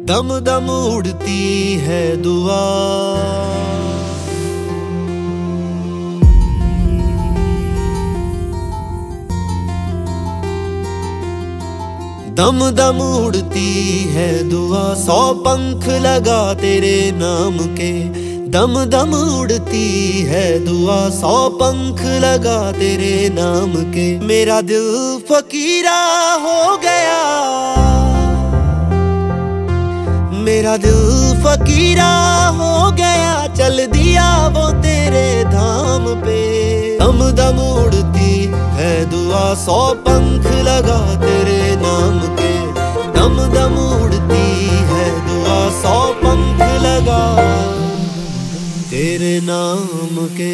दम दम उड़ती है दुआ। दम दम उड़ती है दुआ, 100 पंख लगा तेरे नाम के। दम दम उड़ती है दुआ, 100 पंख लगा तेरे नाम के। मेरा दिल फकीरा हो गया, मेरा दिल फकीरा हो गया, चल दिया वो तेरे धाम पे। दम दम उड़ती है दुआ, 100 पंख लगा तेरे नाम के। दम दम उड़ती है दुआ, 100 पंख लगा तेरे नाम के।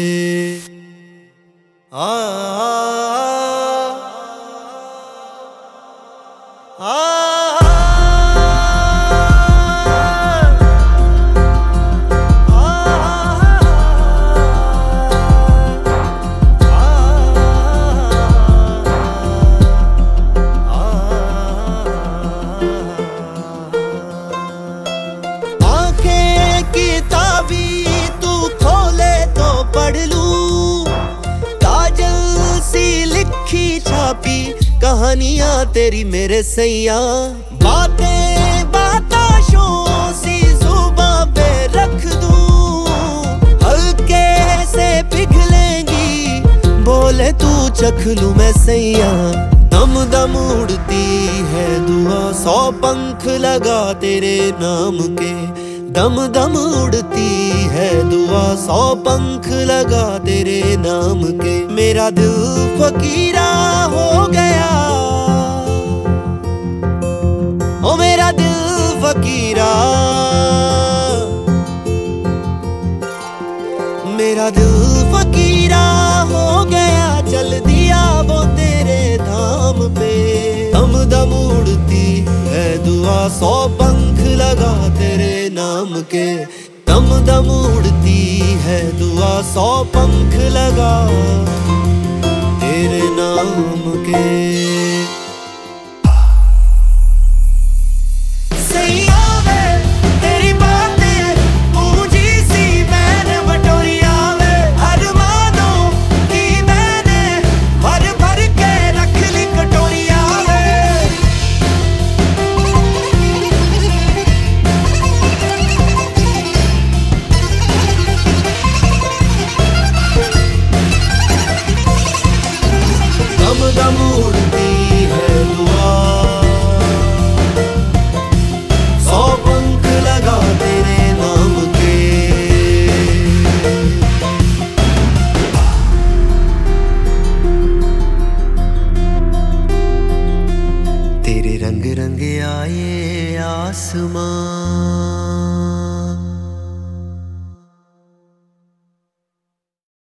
आ, आ, आ, कहानियां तेरी मेरे सैया, बातें बाताशों सी जुबां पे रख दूं। हल्के से पिघलेंगी, बोले तू चख लूं मैं सैया। दम दम उड़ती है दुआ, 100 पंख लगा तेरे नाम के। दम दम उड़ती है दुआ, 100 पंख लगा तेरे नाम के। मेरा दिल फकीरा हो गया, ओ मेरा दिल फकीरा, मेरा दिल फकीरा हो गया, चल दिया वो तेरे धाम पे। दम दम उड़ती है दुआ, 100 पंख लगा तेरे नाम के। दम दम उड़ती है दुआ, 100 पंख लगा तेरे नाम के। दम उड़ती है दुआ, 100 पंख लगा तेरे नाम के। तेरे रंग रंग आए आसमां,